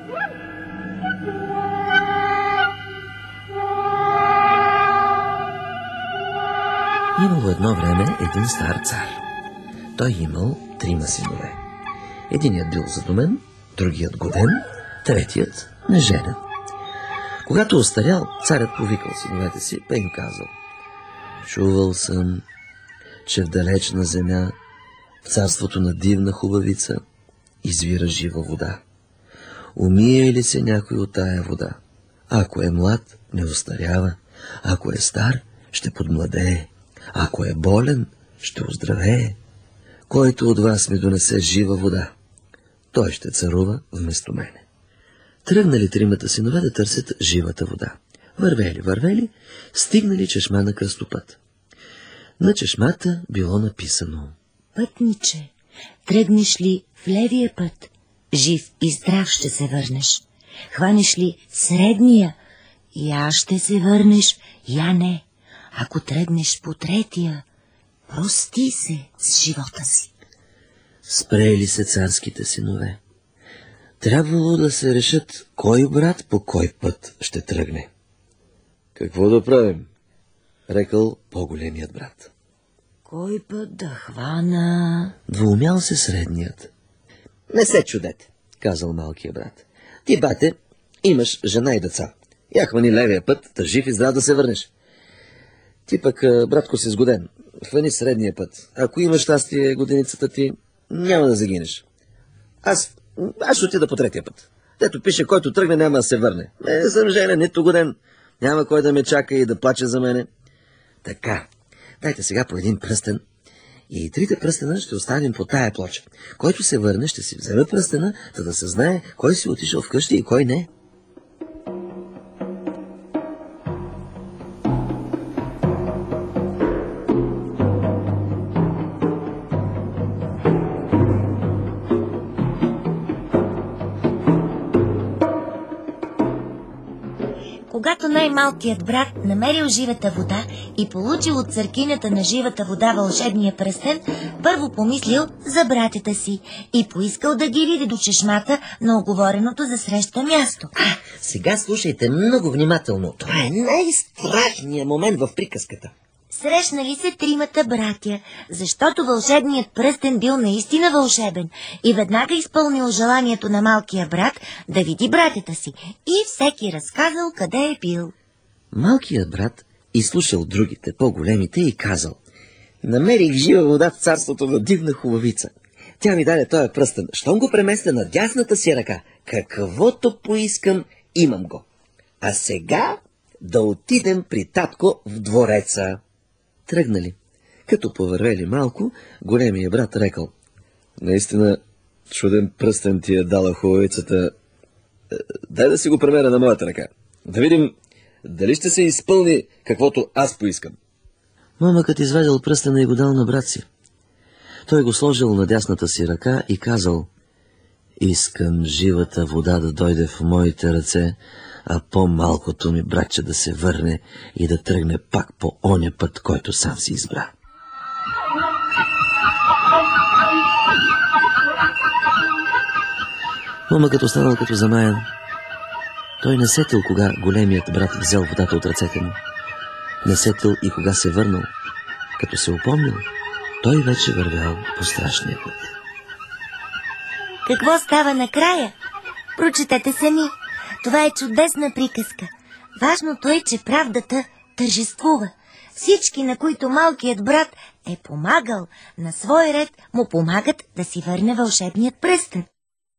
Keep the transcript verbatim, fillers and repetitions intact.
Имало едно време един стар цар. Той имал трима синове. Единият бил задумен, другият годен, третият неженен. Когато остарял, царят повикал синовете си, па им казал: чувал съм, че в далечна земя, в царството на дивна хубавица, извира жива вода. Умие ли се някой от тая вода? Ако е млад, не остарява. Ако е стар, ще подмладее. Ако е болен, ще оздравее. Който от вас ми донесе жива вода, той ще царува вместо мене. Тръгнали тримата синове да търсят живата вода. Вървели, вървели, стигнали чешма на кръстопът. На чешмата било написано: пътниче, тръгнеш ли в левия път, жив и здрав ще се върнеш. Хванеш ли средния, я ще се върнеш, я не. Ако тръгнеш по третия, прости се с живота си. Спрели се царските синове. Трябвало да се решат кой брат по кой път ще тръгне. Какво да правим? Рекал по-големият брат. Кой път да хвана? Двоумял се средният. Не се чудете, казал малкият брат. Ти, бате, имаш жена и деца. Я хвани левия път, да жив и здрав да се върнеш. Ти пък, братко, си сгоден. Хвани средния път. Ако имаш щастие, годиницата ти, няма да загинеш. Аз, аз ще отида по третия път. Дето пише, който тръгне, няма да се върне. Не съм женен, нито годен. Няма кой да ме чака и да плаче за мене. Така, дайте сега по един пръстен. И трите пръстена ще оставим по тая плоча. Който се върне, ще си вземе пръстена, за да се знае кой си отишъл вкъщи и кой не. Когато най-малкият брат намерил живата вода и получил от църкинята на живата вода вълшебния пръстен, първо помислил за братята си и поискал да ги види до чешмата на оговореното за среща място. А, сега слушайте много внимателно. Това е най-страшният момент в приказката. Срещнали се тримата братя, защото вълшебният пръстен бил наистина вълшебен и веднага изпълнил желанието на малкия брат да види братята си и всеки разказал къде е бил. Малкият брат изслушал другите, по-големите, и казал: намерих жива вода в царството на дивна хубавица. Тя ми даде този пръстен, щом го преместя на дясната си ръка. Каквото поискам, имам го. А сега да отидем при татко в двореца. Тръгнали. Като повървели малко, големия брат рекал: наистина чуден пръстен ти е дала хубавицата. Дай да си го премеря на моята ръка. Да видим дали ще се изпълни каквото аз поискам. Момъкът извадил пръстена и го дал на брат си. Той го сложил на дясната си ръка и казал: искам живата вода да дойде в моите ръце, а по-малкото ми братче да се върне и да тръгне пак по оня път, който сам си избра. Момъкът останал като замаян. Той не сетил кога големият брат взел водата от ръцете му. Не сетил и кога се върнал. Като се упомнил, той вече вървял по страшния път. Какво става накрая? Прочетете сами. Това е чудесна приказка. Важното е, че правдата тържествува. Всички, на които малкият брат е помагал, на свой ред му помагат да си върне вълшебният пръстен.